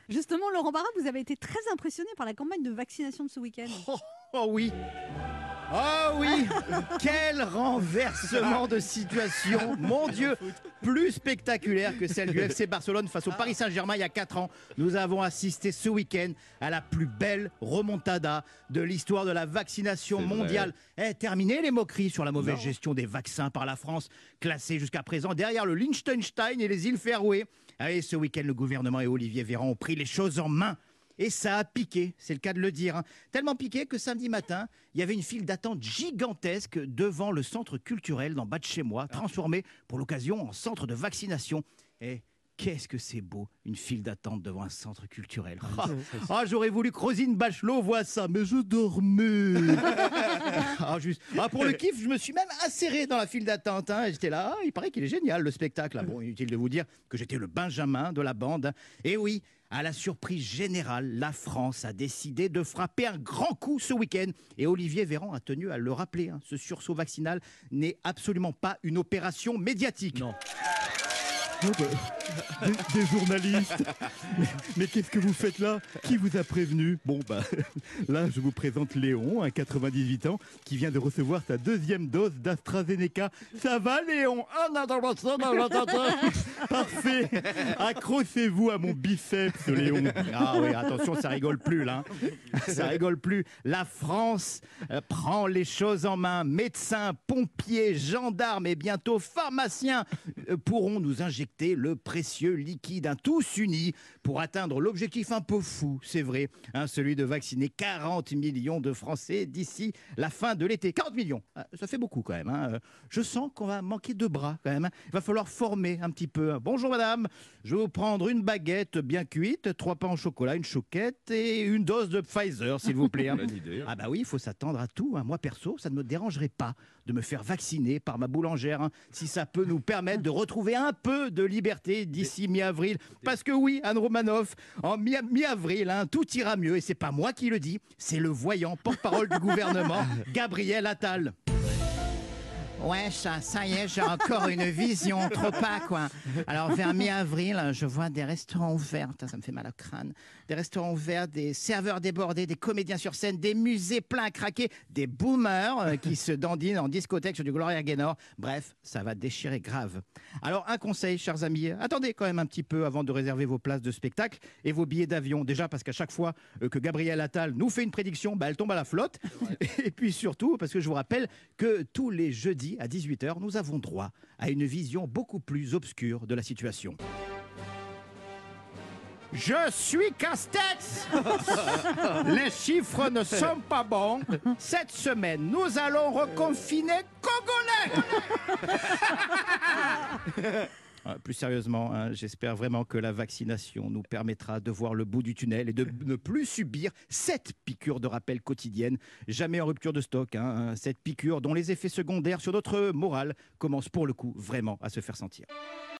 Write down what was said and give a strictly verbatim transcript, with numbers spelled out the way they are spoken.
Justement, Laurent Barra, vous avez été très impressionné par la campagne de vaccination de ce week-end. Oh, oh oui. Oh oui. Quel renversement de situation. Mon Dieu, plus spectaculaire que celle du F C Barcelone face au Paris Saint-Germain il y a quatre ans. Nous avons assisté ce week-end à la plus belle remontada de l'histoire de la vaccination mondiale. Eh, terminé les moqueries sur la mauvaise non. gestion des vaccins par la France, classée jusqu'à présent derrière le Liechtenstein et les îles Féroé. Allez, ce week-end, le gouvernement et Olivier Véran ont pris les choses en main. Et ça a piqué, c'est le cas de le dire. Hein. Tellement piqué que samedi matin, il y avait une file d'attente gigantesque devant le centre culturel d'en bas de chez moi, transformé pour l'occasion en centre de vaccination. Et qu'est-ce que c'est beau, une file d'attente devant un centre culturel. Ah, ah, j'aurais voulu que Rosine Bachelot voit ça, mais je dormais. ah, juste. Ah, pour le kiff, je me suis même inséré dans la file d'attente. Hein. J'étais là, ah, il paraît qu'il est génial le spectacle. Ah, bon, inutile de vous dire que j'étais le Benjamin de la bande. Et oui, à la surprise générale, la France a décidé de frapper un grand coup ce week-end. Et Olivier Véran a tenu à le rappeler. Hein. Ce sursaut vaccinal n'est absolument pas une opération médiatique. Non. Oh bah, des, des journalistes. Mais, mais qu'est-ce que vous faites là? Qui vous a prévenu? Bon bah là je vous présente Léon, un quatre-vingt-dix-huit ans, qui vient de recevoir sa deuxième dose d'AstraZeneca. Ça va Léon? Parfait. Accrochez-vous à mon biceps Léon. Ah oui, attention, ça rigole plus là. Ça rigole plus. La France euh, prend les choses en main. Médecins, pompiers, gendarmes et bientôt pharmaciens euh, pourront nous injecter le précieux liquide, hein, tous unis pour atteindre l'objectif un peu fou, c'est vrai, hein, celui de vacciner quarante millions de Français d'ici la fin de l'été. quarante millions, ça fait beaucoup quand même. Hein. Je sens qu'on va manquer de bras quand même. Il va falloir former un petit peu. Bonjour madame, je vais vous prendre une baguette bien cuite, trois pains au chocolat, une choquette et une dose de Pfizer, s'il vous plaît. Hein. Bonne idée. Ah bah oui, il faut s'attendre à tout. Hein. Moi perso, ça ne me dérangerait pas de me faire vacciner par ma boulangère, hein, si ça peut nous permettre de retrouver un peu de liberté d'ici mi-avril. Parce que oui, Anne Romanoff, en mi- mi-avril, hein, tout ira mieux. Et c'est pas moi qui le dis, c'est le voyant porte-parole du gouvernement, Gabriel Attal. Ouais, ça, ça y est, j'ai encore une vision, trop pas quoi. Alors vers mi-avril, je vois des restaurants ouverts, putain, ça me fait mal au crâne, des restaurants ouverts, des serveurs débordés, des comédiens sur scène, des musées pleins à craquer, des boomers euh, qui se dandinent en discothèque sur du Gloria Gaynor. Bref, ça va déchirer grave. Alors un conseil, chers amis, attendez quand même un petit peu avant de réserver vos places de spectacle et vos billets d'avion. Déjà parce qu'à chaque fois euh, que Gabriel Attal nous fait une prédiction, bah, elle tombe à la flotte. Et puis surtout parce que je vous rappelle que tous les jeudis à dix-huit heures, nous avons droit à une vision beaucoup plus obscure de la situation. Je suis Castex. Les chiffres ne sont pas bons. Cette semaine, nous allons reconfiner Congolais. Euh, plus sérieusement, hein, j'espère vraiment que la vaccination nous permettra de voir le bout du tunnel et de ne plus subir cette piqûre de rappel quotidienne, jamais en rupture de stock. Hein, cette piqûre dont les effets secondaires sur notre morale commencent pour le coup vraiment à se faire sentir.